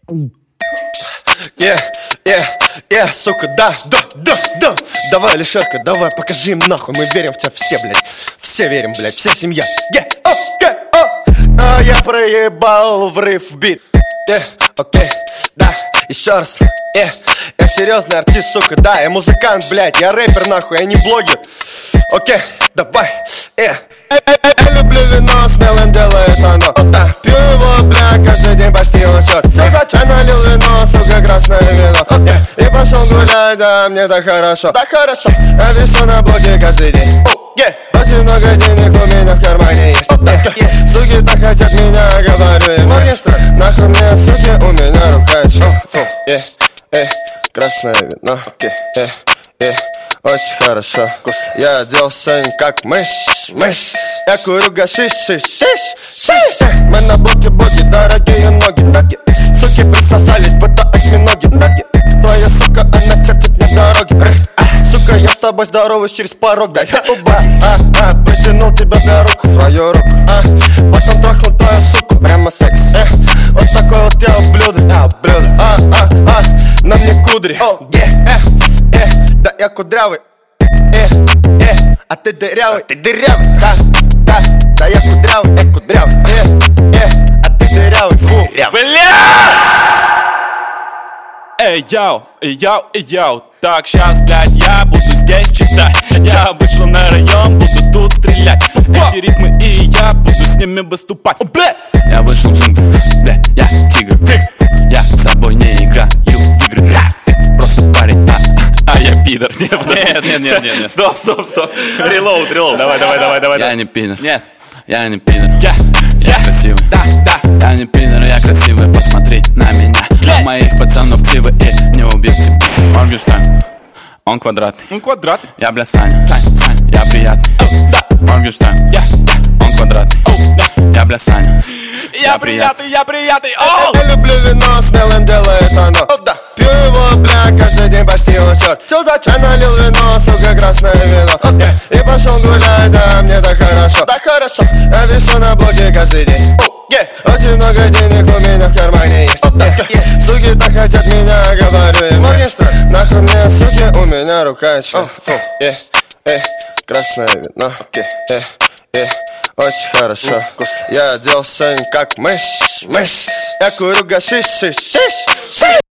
Сука, да. Давай, Лешерка, давай, покажи им нахуй. Мы верим в тебя все, блядь. Все верим, блядь, вся семья. А я проебал врыв в бит. Окей, да, еще раз. Я серьезный артист, сука, да. Я музыкант, блядь, я рэпер, нахуй, я не блогер. Окей, давай, Я люблю вино, смелым делает оно. Пью его, бля, каждый день почти он черт. Чё за чай налил вино, сука, красное вино. И пошел гулять, да, мне так хорошо. Я вешу на блоке каждый день. Очень много денег у меня в кармане есть. Суки так хотят меня, говорю им. Нахуй мне, суки, у меня рука еще. Красное вино. Очень хорошо. Я оделся как мышь. Я курю гашиш. Мы на блоке боги, дорогие ноги. Суки присосались, будто осьминоги. Твоя сука, она чертит мне дороги. Сука, я с тобой здороваюсь через порог, блядь. Вытянул тебя для руку, свою руку. Потом трахнул твою суку, прямо секс. Вот такой вот я ублюдок. На мне кудри. Да я кудрявый. А ты дырявый. Да я кудрявый. А ты дырявый. Фу. Бля! Эй, йоу. Так, щас, блядь, я буду здесь читать. Я вышел на район, буду тут стрелять. Эти ритмы, и я буду с ними выступать. Я вышел в джунгли, бля, я тигр. Я с тобой не играю в игры. Ты просто парень, а я пидор. Нет. Стоп. Релоуд. Давай. Я не пидор. Нет, я не пидор. Я красивый. Да. Я не пидор, я красивый. Посмотри на меня. На моих пацанов кривы и не убил тебя. Моргенштерн, он квадратный. Я, бля, Саня, я приятный. Моргенштерн, он квадратный. Я, бля, Саня, я приятный. Я люблю вино, смелым делает оно. Пью его, бля, каждый день почти он черт. Чё за чай налил вино, сука, красное вино. И пошел гулять, да, мне так хорошо. Я вешу на блоке каждый день. Очень много денег у меня в кармане есть. Суки так хотят меня, говорю им. Нахуй мне, суки, у меня рука еще. Красное вино. Очень хорошо. Я оделся как мышь. Я курю гашиш.